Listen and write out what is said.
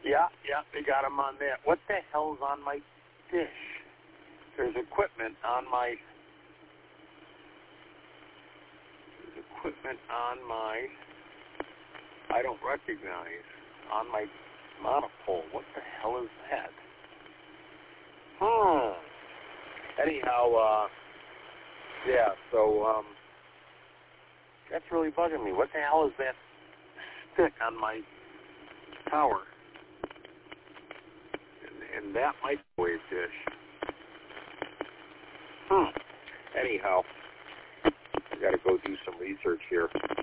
Yeah, they got them on that. What the hell's on my dish? There's equipment on my I don't recognize, on my monopole. What the hell is that? Anyhow, yeah, so, that's really bugging me. What the hell is that stick on my tower? And that microwave dish. Anyhow, I gotta go do some research here.